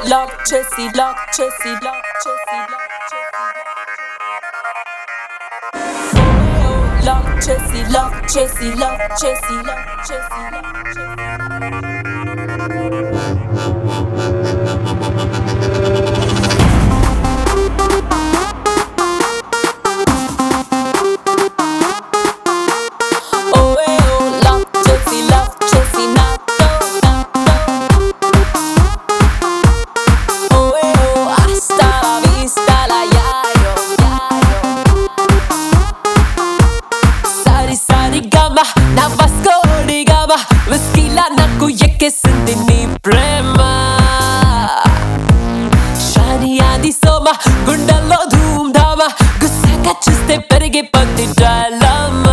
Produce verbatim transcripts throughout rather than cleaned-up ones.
lock chessy, lock chessy, lock chessy, lock chessy, lock chessy, lock chessy, lock chessy, lock నాకు ఎక్కేసింది నీ ప్రేమ షాని ఆది సోమ గుండెల్లో ధూమ్ ధామ గుస్సాగా చూస్తే పెరిగే పది డ్రామా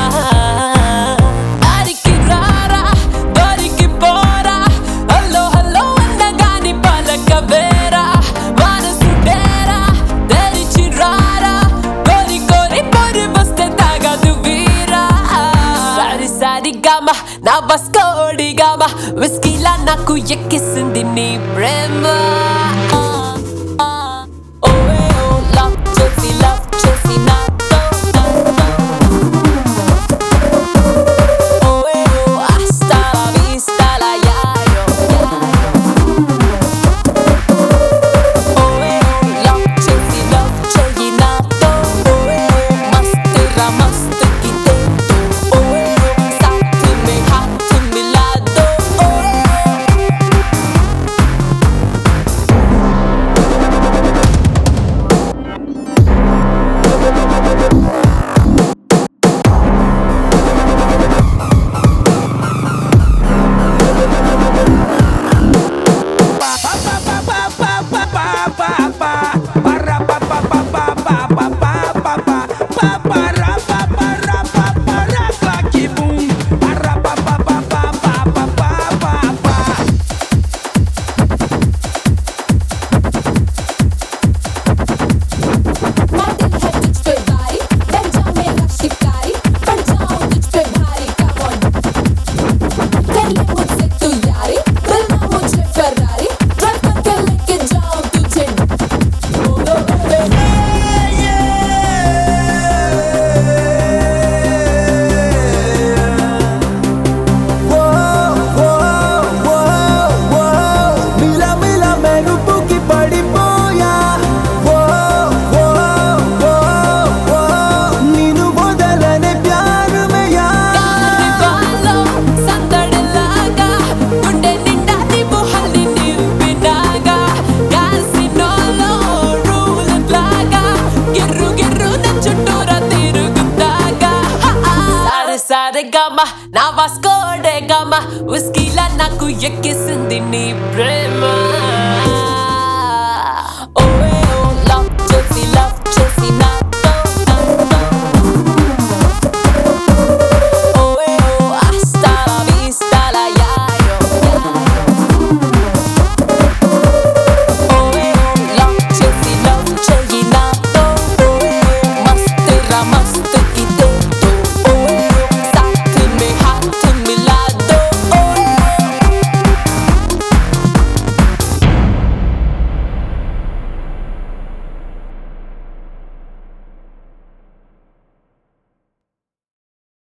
ఆరికి రారా బారికి పోరా హలో హలో అన్నగాని పలక వేరా మనసు డేరా తెరిచి రారా కోరి కోరి పొరి వస్తే తాగదు వీరా సారి సారి గామ నా బస్కోడి గామ విస్కీలా నాకు ఎక్కేసింది నీ ప్రేమ గమ నా వాస్కోడే గమ విస్కీలా నాకు ఎక్కేసింది నీ ప్రేమ